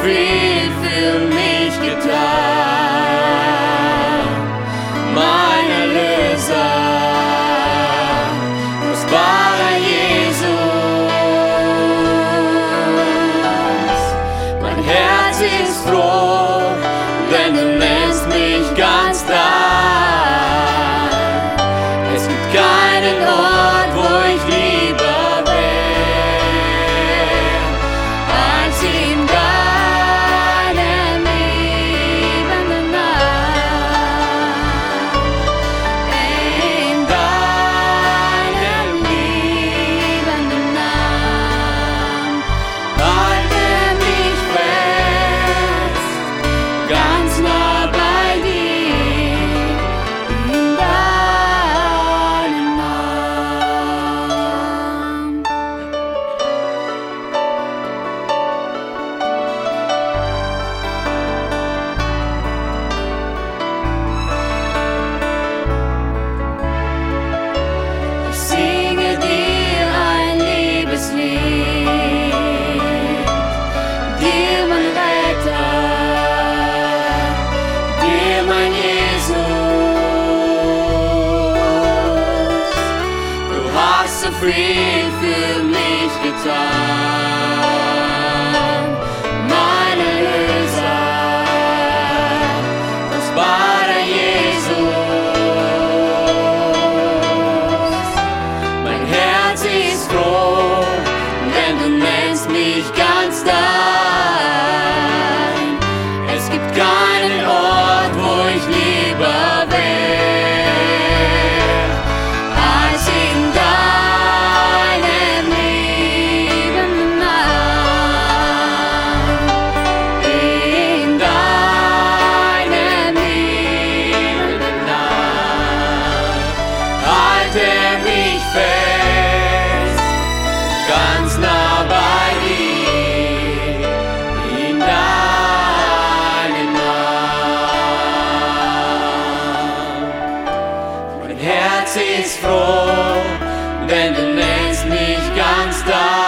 viel für mich getan. Mein Erlöser, kostbarer Jesus. Mein Herz ist froh, denn du nennst mich ganz dein. Es gibt keinen Ort, wo ich lieber wär, als in deinem liebenden Namen. In deinem liebenden Namen. Halte mich fest, ganz nah bei dir, in deinem Namen. Ich singe dir ein Liebeslied, dir mein Retter, dir mein Jesus. Du hast so viel für mich getan. Mein Erlöser, kostbarer Jesus. Mein Herz ist froh, denn du nennst mich ganz dein. Es gibt keinen Ort, wo ich lieber wär, als in deinem liebenden Namen. In deinem liebenden Namen. Halte mich fest, ganz nah bei dir, in deinem Namen. Mein Herz ist froh, denn du nennst mich ganz dein.